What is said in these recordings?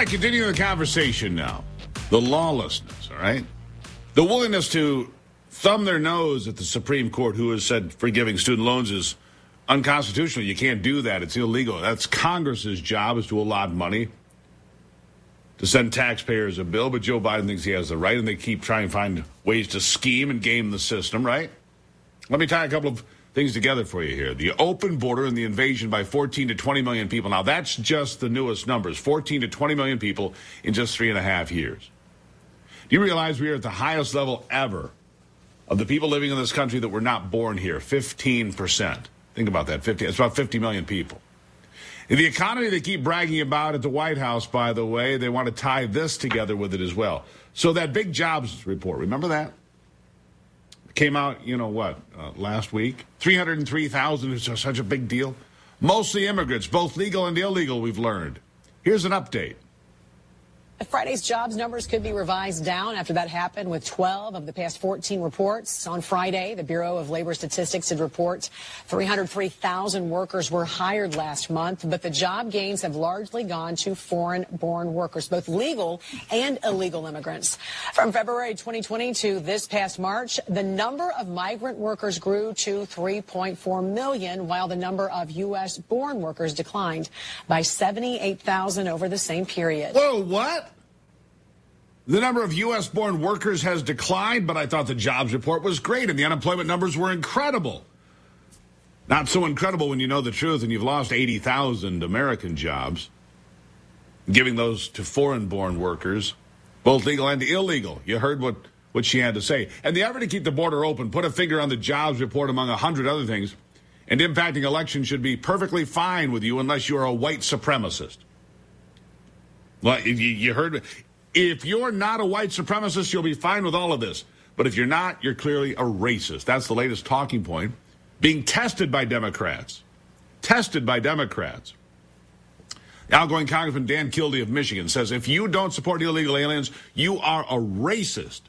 right, continuing the conversation now. The lawlessness, all right? The willingness to thumb their nose at the Supreme Court, who has said forgiving student loans is unconstitutional. You can't do that. It's illegal. That's Congress's job, is to allot money to send taxpayers a bill. But Joe Biden thinks he has the right, and they keep trying to find ways to scheme and game the system, right? Let me tie a couple of things together for you here. The open border and the invasion by 14 to 20 million people. Now, that's just the newest numbers. 14 to 20 million people in just 3.5 years. Do you realize we are at the highest level ever of the people living in this country that were not born here? 15%. Think about that. It's about 50 million people. In the economy they keep bragging about at the White House, by the way, they want to tie this together with it as well. So that big jobs report, remember that? Came out, last week. 303,000 is such a big deal. Mostly immigrants, both legal and illegal, we've learned. Here's an update. Friday's jobs numbers could be revised down after that happened with 12 of the past 14 reports. On Friday, the Bureau of Labor Statistics did report 303,000 workers were hired last month, but the job gains have largely gone to foreign-born workers, both legal and illegal immigrants. From February 2020 to this past March, the number of migrant workers grew to 3.4 million, while the number of U.S.-born workers declined by 78,000 over the same period. Whoa, what? The number of U.S.-born workers has declined, but I thought the jobs report was great, and the unemployment numbers were incredible. Not so incredible when you know the truth, and you've lost 80,000 American jobs, giving those to foreign-born workers, both legal and illegal. You heard what she had to say. And the effort to keep the border open, put a finger on the jobs report among 100 other things, and impacting elections should be perfectly fine with you unless you're a white supremacist. Well, you heard... If you're not a white supremacist, you'll be fine with all of this. But if you're not, you're clearly a racist. That's the latest talking point being tested by Democrats. Tested by Democrats. The outgoing Congressman Dan Kildee of Michigan says, if you don't support illegal aliens, you are a racist.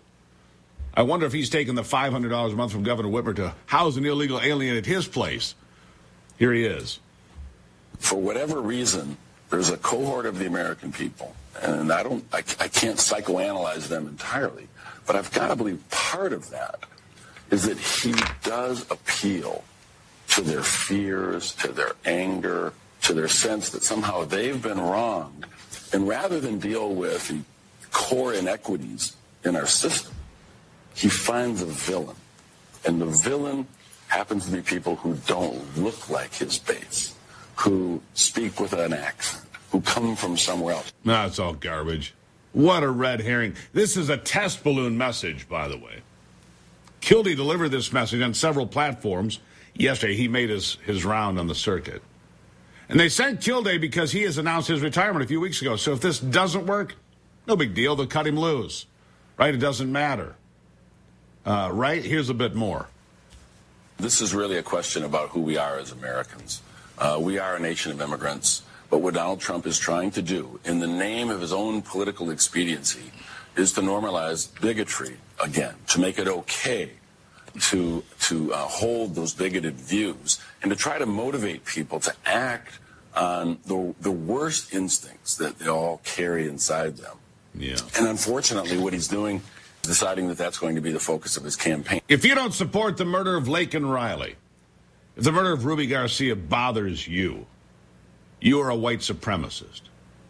I wonder if he's taking the $500 a month from Governor Whitmer to house an illegal alien at his place. Here he is. For whatever reason, there's a cohort of the American people, and I can't psychoanalyze them entirely, but I've got to believe part of that is that he does appeal to their fears, to their anger, to their sense that somehow they've been wronged. And rather than deal with the core inequities in our system, he finds a villain. And the villain happens to be people who don't look like his base, who speak with an accent, who come from somewhere else. No, it's all garbage. What a red herring. This is a test balloon message, by the way. Kildee delivered this message on several platforms. Yesterday, he made his round on the circuit. And they sent Kildee because he has announced his retirement a few weeks ago. So if this doesn't work, no big deal. They'll cut him loose. Right? It doesn't matter. Right? Here's a bit more. This is really a question about who we are as Americans. We are a nation of immigrants. But what Donald Trump is trying to do, in the name of his own political expediency, is to normalize bigotry again, to make it okay to hold those bigoted views, and to try to motivate people to act on the worst instincts that they all carry inside them. Yeah. And unfortunately, what he's doing is deciding that that's going to be the focus of his campaign. If you don't support the murder of Laken Riley, if the murder of Ruby Garcia bothers you, you are a white supremacist.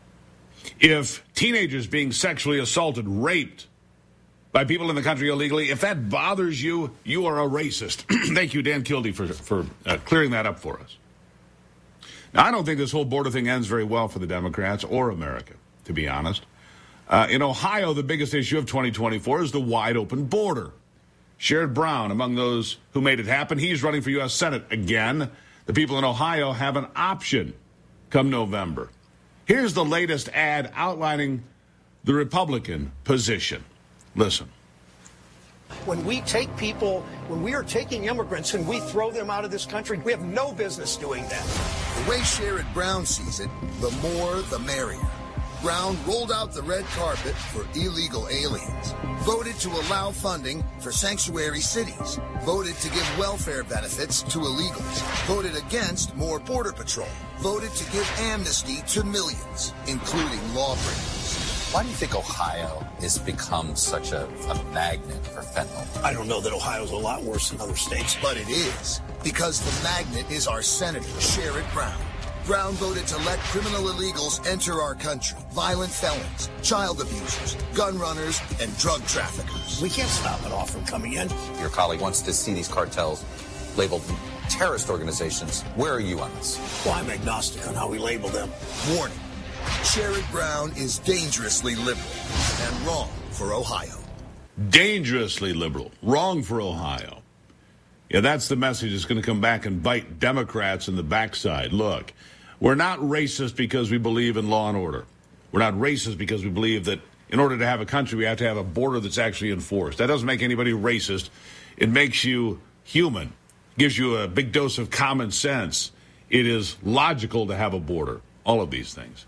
If teenagers being sexually assaulted, raped by people in the country illegally, if that bothers you, you are a racist. Thank you, Dan Kildee, for clearing that up for us. Now, I don't think this whole border thing ends very well for the Democrats or America, to be honest. In Ohio, the biggest issue of 2024 is the wide open border. Sherrod Brown, among those who made it happen, he's running for U.S. Senate again. The people in Ohio have an option come November. Here's the latest ad outlining the Republican position. Listen. When we take people, when we are taking immigrants and we throw them out of this country, we have no business doing that. The way Sherrod Brown sees it, the more the merrier. Brown rolled out the red carpet for illegal aliens, voted to allow funding for sanctuary cities, voted to give welfare benefits to illegals, voted against more border patrol, voted to give amnesty to millions, including lawbreakers. Why do you think Ohio has become such a magnet for fentanyl? I don't know that Ohio's a lot worse than other states. But it is, because the magnet is our Senator, Sherrod Brown. Brown voted to let criminal illegals enter our country. Violent felons, child abusers, gun runners, and drug traffickers. We can't stop it all from coming in. Your colleague wants to see these cartels labeled terrorist organizations. Where are you on this? Well, I'm agnostic on how we label them. Warning. Sherrod Brown is dangerously liberal and wrong for Ohio. Dangerously liberal. Wrong for Ohio. Yeah, that's the message that's going to come back and bite Democrats in the backside. Look, we're not racist because we believe in law and order. We're not racist because we believe that in order to have a country, we have to have a border that's actually enforced. That doesn't make anybody racist. It makes you human. Gives you a big dose of common sense. It is logical to have a border. All of these things.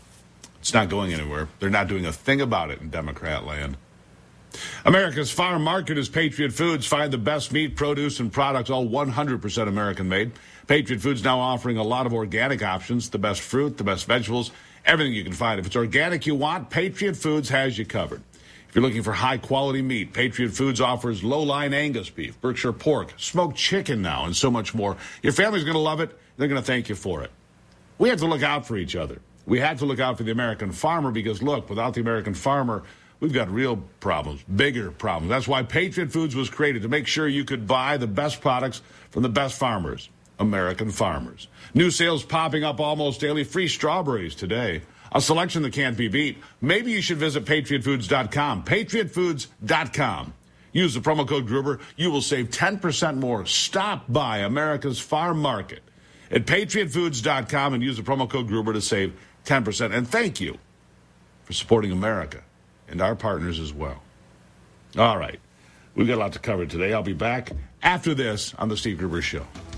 It's not going anywhere. They're not doing a thing about it in Democrat land. America's farm market is Patriot Foods. Find the best meat, produce, and products, all 100% American-made. Patriot Foods now offering a lot of organic options, the best fruit, the best vegetables, everything you can find. If it's organic you want, Patriot Foods has you covered. If you're looking for high-quality meat, Patriot Foods offers low-line Angus beef, Berkshire pork, smoked chicken now, and so much more. Your family's going to love it. They're going to thank you for it. We have to look out for each other. We have to look out for the American farmer because, look, without the American farmer, we've got real problems, bigger problems. That's why Patriot Foods was created, to make sure you could buy the best products from the best farmers, American farmers. New sales popping up almost daily. Free strawberries today. A selection that can't be beat. Maybe you should visit patriotfoods.com. Patriotfoods.com. Use the promo code Gruber. You will save 10% more. Stop by America's farm market at patriotfoods.com and use the promo code Gruber to save 10%. And thank you for supporting America and our partners as well. All right. We've got a lot to cover today. I'll be back after this on the Steve Gruber Show.